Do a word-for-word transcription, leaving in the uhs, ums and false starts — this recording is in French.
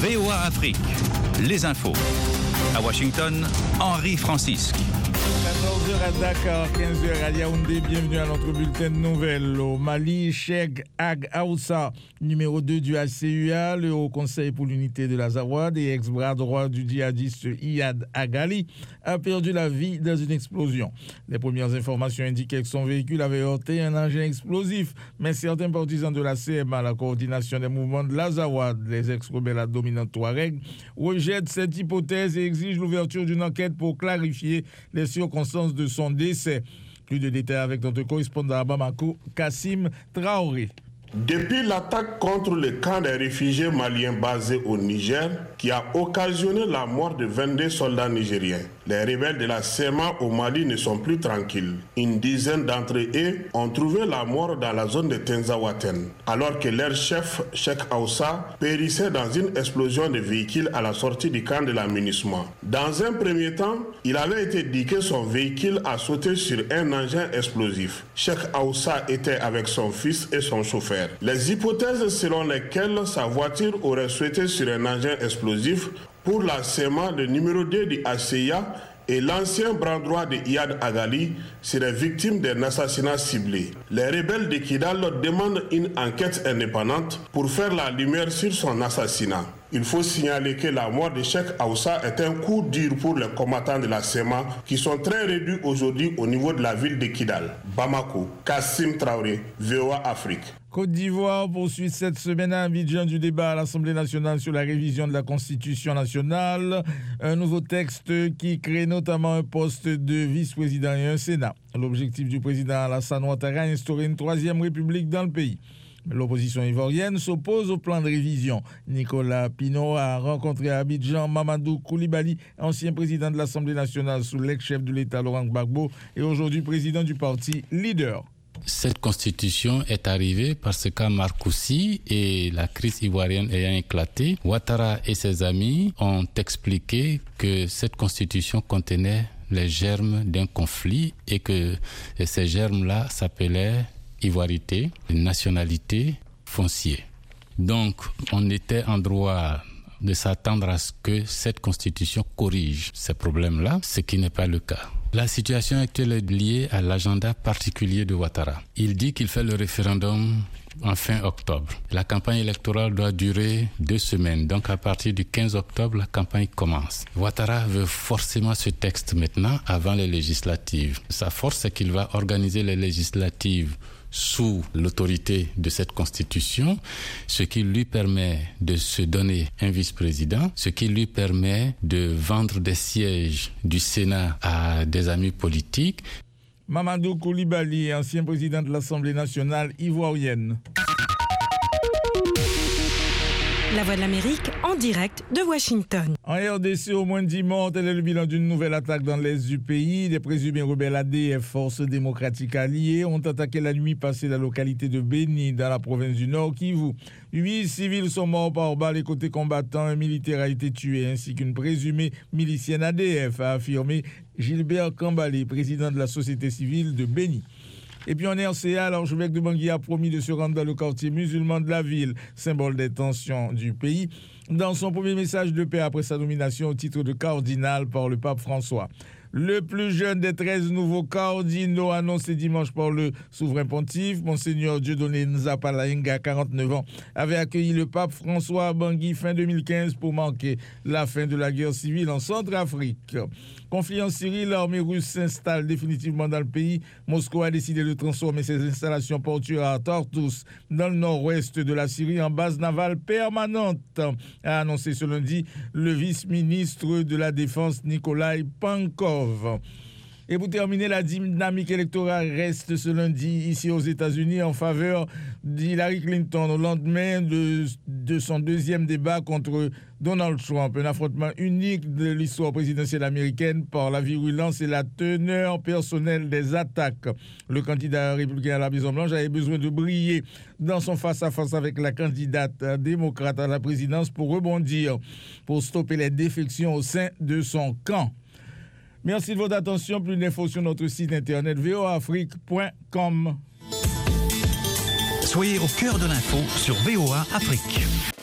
V O A Afrique, les infos. À Washington, Henri Francisque. quatorze heures à Dakar, quinze heures à Yaoundé. Bienvenue à notre bulletin de nouvelles. Au Mali, Cheikh Ag Aoussa, numéro deux du A C U A, le Haut Conseil pour l'unité de l'Azawad et ex-bras droit du djihadiste Iyad Agali, a perdu la vie dans une explosion. Les premières informations indiquaient que son véhicule avait heurté un engin explosif, mais certains partisans de la C M A, la coordination des mouvements de l'Azawad, les ex-rebelles à dominante Touareg, rejettent cette hypothèse et exigent l'ouverture d'une enquête pour clarifier les circonstances de son décès. Plus de détails avec notre correspondant à Bamako, Kassim Traoré. Depuis l'attaque contre le camp des réfugiés maliens basé au Niger, qui a occasionné la mort de vingt-deux soldats nigériens, les rebelles de la C M A au Mali ne sont plus tranquilles. Une dizaine d'entre eux ont trouvé la mort dans la zone de Tenzawaten, alors que leur chef, Cheikh Aoussa, périssait dans une explosion de véhicules à la sortie du camp de l'aménagement. Dans un premier temps, il avait été dit que son véhicule a sauté sur un engin explosif. Cheikh Aoussa était avec son fils et son chauffeur. Les hypothèses selon lesquelles sa voiture aurait sauté sur un engin explosif pour la C M A, le numéro deux du A C I A et l'ancien bras droit de Iyad Agali seraient victimes d'un assassinat ciblé. Les rebelles de Kidal demandent une enquête indépendante pour faire la lumière sur son assassinat. Il faut signaler que la mort de Cheikh Aoussa est un coup dur pour les combattants de la C M A qui sont très réduits aujourd'hui au niveau de la ville de Kidal. Bamako, Kassim Traoré, V O A Afrique. Côte d'Ivoire poursuit cette semaine à Abidjan du débat à l'Assemblée nationale sur la révision de la Constitution nationale. Un nouveau texte qui crée notamment un poste de vice-président et un Sénat. L'objectif du président Alassane Ouattara est d'instaurer une troisième république dans le pays. L'opposition ivoirienne s'oppose au plan de révision. Nicolas Pinault a rencontré à Abidjan Mamadou Koulibaly, ancien président de l'Assemblée nationale sous l'ex-chef de l'État Laurent Gbagbo et aujourd'hui président du parti Leader. Cette constitution est arrivée parce qu'à Marcoussis et la crise ivoirienne ayant éclaté, Ouattara et ses amis ont expliqué que cette constitution contenait les germes d'un conflit et que ces germes-là s'appelaient ivoirité, nationalité, foncier. Donc, on était en droit de s'attendre à ce que cette constitution corrige ces problèmes-là, ce qui n'est pas le cas. La situation actuelle est liée à l'agenda particulier de Ouattara. Il dit qu'il fait le référendum en fin octobre. La campagne électorale doit durer deux semaines. Donc à partir du quinze octobre, la campagne commence. Ouattara veut forcément ce texte maintenant avant les législatives. Sa force, c'est qu'il va organiser les législatives sous l'autorité de cette constitution, ce qui lui permet de se donner un vice-président, ce qui lui permet de vendre des sièges du Sénat à des amis politiques. Mamadou Koulibaly, ancien président de l'Assemblée nationale ivoirienne. La Voix de l'Amérique en direct de Washington. En R D C, au moins dix morts, tel est le bilan d'une nouvelle attaque dans l'est du pays. Les présumés rebelles A D F, Forces démocratiques alliées, ont attaqué la nuit passée la localité de Beni, dans la province du Nord Kivu. Huit civils sont morts par balle et côté combattant, un militaire a été tué, ainsi qu'une présumée milicienne A D F, a affirmé Gilbert Kambale, président de la société civile de Beni. Et puis en R C A, l'archevêque de Bangui a promis de se rendre dans le quartier musulman de la ville, symbole des tensions du pays, dans son premier message de paix après sa nomination au titre de cardinal par le pape François. Le plus jeune des treize nouveaux cardinaux annoncés dimanche par le souverain pontife, Monseigneur Dieudonné Nzapalainga, quarante-neuf ans, avait accueilli le pape François à Bangui fin deux mille quinze pour marquer la fin de la guerre civile en Centrafrique. Conflit en Syrie, l'armée russe s'installe définitivement dans le pays. Moscou a décidé de transformer ses installations portuaires à Tartus, dans le nord-ouest de la Syrie, en base navale permanente, a annoncé ce lundi le vice-ministre de la Défense Nikolai Pankov. Et pour terminer, la dynamique électorale reste ce lundi ici aux États-Unis en faveur d'Hillary Clinton au lendemain de, de son deuxième débat contre Donald Trump. Un affrontement unique de l'histoire présidentielle américaine par la virulence et la teneur personnelle des attaques. Le candidat républicain à la Maison-Blanche avait besoin de briller dans son face-à-face avec la candidate démocrate à la présidence pour rebondir, pour stopper les défections au sein de son camp. Merci de votre attention. Plus d'infos sur notre site internet v o a afrique point com. Soyez au cœur de l'info sur V O A Afrique.